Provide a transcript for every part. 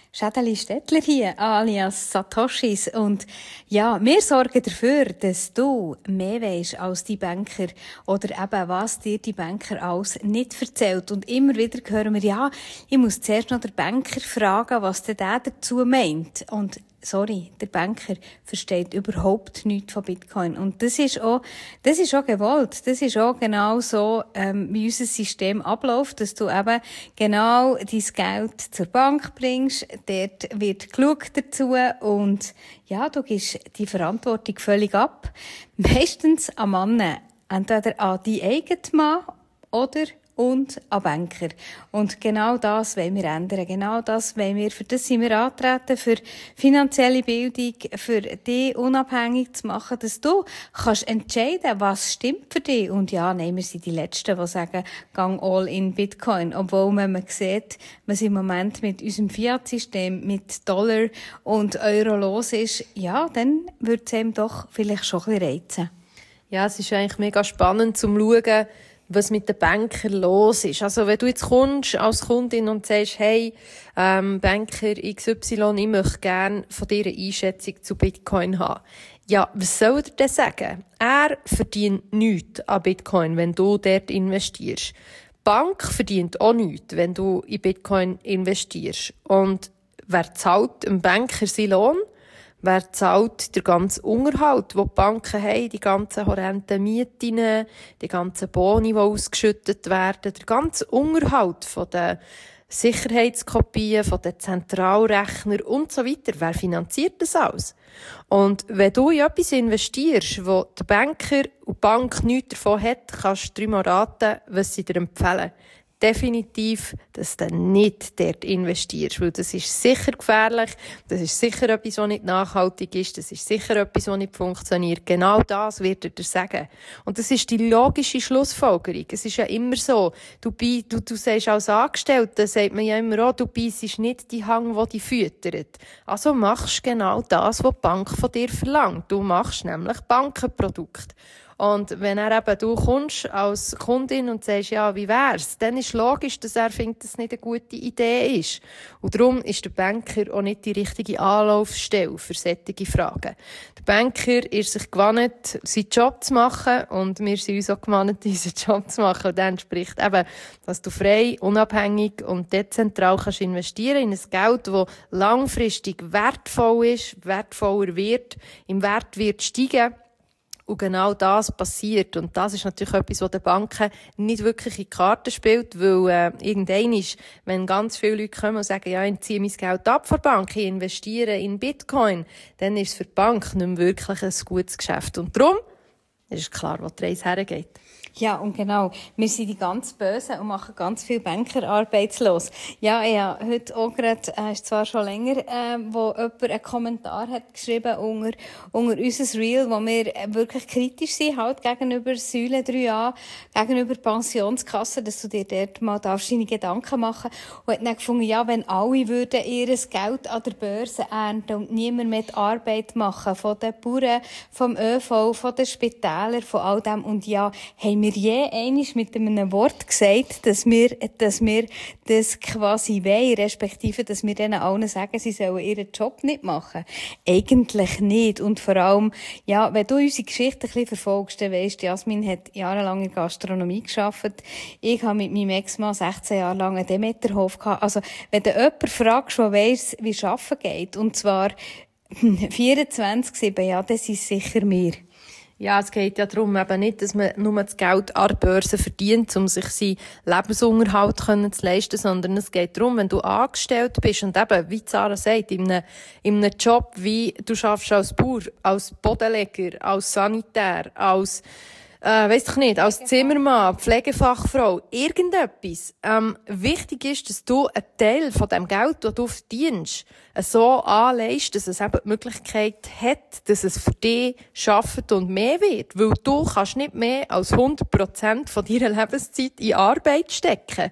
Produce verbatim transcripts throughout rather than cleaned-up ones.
Schädeli Stettler hier, alias Satoshis. Und ja, wir sorgen dafür, dass du mehr weisst als die Banker oder eben, was dir die Banker alles nicht erzählt. Und immer wieder hören wir, ja, ich muss zuerst noch den Banker fragen, was denn der dazu meint. Und sorry, der Banker versteht überhaupt nichts von Bitcoin. Und das ist auch, das ist auch gewollt. Das ist auch genau so, ähm, wie unser System abläuft, dass du eben genau dein Geld zur Bank bringst. Dort wird geschaut dazu und ja, du gibst die Verantwortung völlig ab. Meistens an Männer. Entweder an die eigenen Mann oder und an Banker. Und genau das wollen wir ändern. Genau das wollen wir, für das sind wir antreten, für finanzielle Bildung, für dich unabhängig zu machen, dass du kannst entscheiden, was stimmt für dich. Und ja, nein, wir sind die Letzten, die sagen, gang all in Bitcoin. Obwohl, wenn man sieht, was im Moment mit unserem Fiat-System, mit Dollar und Euro los ist, ja, dann würde es einem doch vielleicht schon ein bisschen reizen. Ja, es ist eigentlich mega spannend zum schauen, was mit den Bankern los ist. Also, wenn du jetzt kommst als Kundin und sagst, hey, ähm, Banker X Y, ich möchte gerne von dir eine Einschätzung zu Bitcoin haben. Ja, was soll er denn sagen? Er verdient nichts an Bitcoin, wenn du dort investierst. Die Bank verdient auch nichts, wenn du in Bitcoin investierst. Und wer zahlt dem Banker seinen Lohn? Wer zahlt den ganzen Unterhalt, den die Banken haben, die ganzen horrenden Mieten, die ganzen Boni, die ausgeschüttet werden, der ganze Unterhalt von den Sicherheitskopien, von den Zentralrechnern und so weiter. Wer finanziert das alles? Und wenn du in etwas investierst, wo der Banker und die Bank nichts davon hat, kannst du dreimal raten, was sie dir empfehlen. Definitiv, dass du nicht dort investierst, weil das ist sicher gefährlich, das ist sicher etwas, was nicht nachhaltig ist, das ist sicher etwas, was nicht funktioniert. Genau das wird er dir sagen. Und das ist die logische Schlussfolgerung. Es ist ja immer so, du, du, du sagst als Angestellter, sagt man ja immer auch, du beissest nicht die Hang, die dich füttert. Also machst genau das, was die Bank von dir verlangt. Du machst nämlich Bankenprodukte. Und wenn er eben, du kommst als Kundin und sagst, ja, wie wär's? Dann ist logisch, dass er findet, dass es nicht eine gute Idee ist. Und darum ist der Banker auch nicht die richtige Anlaufstelle für solche Fragen. Der Banker ist sich gewohnt, seinen Job zu machen und wir sind uns auch gewohnt, unseren Job zu machen. Und das entspricht eben, dass du frei, unabhängig und dezentral kannst investieren in ein Geld, das langfristig wertvoll ist, wertvoller wird, im Wert wird steigen. Und genau das passiert. Und das ist natürlich etwas, was den Banken nicht wirklich in die Karten spielt, weil äh, irgendwann ist, wenn ganz viele Leute kommen und sagen, ja, ich ziehe mein Geld ab von der Bank, ich investiere in Bitcoin, dann ist es für die Bank nicht mehr wirklich ein gutes Geschäft. Und darum ist klar, wo die Reise hergeht. Ja, und genau. Wir sind die ganz Bösen und machen ganz viel Banker arbeitslos. Ja, ja, heute auch gerade, äh, ist zwar schon länger, äh, wo jemand einen Kommentar hat geschrieben unter, unter unser Reel, wo wir wirklich kritisch sind, halt gegenüber Säule drei a, gegenüber Pensionskassen, dass du dir dort mal darfst deine Gedanken machen. Und hat dann gefunden, ja, wenn alle würden ihr Geld an der Börse ernten und niemand mehr die Arbeit machen, von den Bauern, vom Ö V, von den Spitälern, von all dem. Und ja, haben wir je einmal mit einem Wort gesagt, dass wir, dass wir das quasi wollen, respektive, dass wir denen allen sagen, sie sollen ihren Job nicht machen? Eigentlich nicht. Und vor allem, ja, wenn du unsere Geschichte ein bisschen verfolgst, dann weisst, Jasmin hat jahrelang in Gastronomie gearbeitet. Ich habe mit meinem Ex-Mann sechzehn Jahre lang einen Demeterhof gehabt. Also, wenn du jemanden fragst, der weiss, wie Arbeiten geht, und zwar vierundzwanzig sieben, ja, das ist sicher mir. Ja, es geht ja darum, eben nicht, dass man nur das Geld an der Börse verdient, um sich seinen Lebensunterhalt zu leisten, sondern es geht darum, wenn du angestellt bist und eben, wie Sarah sagt, in einem, in einem Job, wie du schaffst als Bauer, als Bodenleger, als Sanitär, als Äh, weiss ich nicht, als Zimmermann, Pflegefachfrau, irgendetwas. Ähm, wichtig ist, dass du einen Teil von dem Geld, das du verdienst, so anlegst, dass es eben die Möglichkeit hat, dass es für dich arbeitet und mehr wird. Weil du kannst nicht mehr als hundert Prozent von deiner Lebenszeit in Arbeit stecken.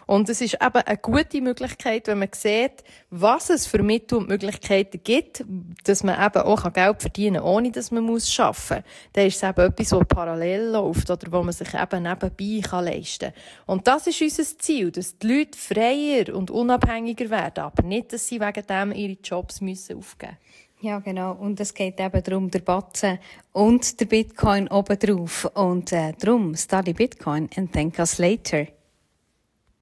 Und es ist eben eine gute Möglichkeit, wenn man sieht, was es für Mittel und Möglichkeiten gibt, dass man eben auch Geld verdienen kann, ohne dass man arbeiten muss. Dann ist es eben etwas, das parallel läuft oder wo man sich eben nebenbei leisten kann. Und das ist unser Ziel, dass die Leute freier und unabhängiger werden, aber nicht, dass sie wegen dem ihre Jobs müssen aufgeben müssen. Ja, genau. Und es geht eben darum, der Batzen und der Bitcoin obendrauf. Und äh, darum, study Bitcoin and thank us later.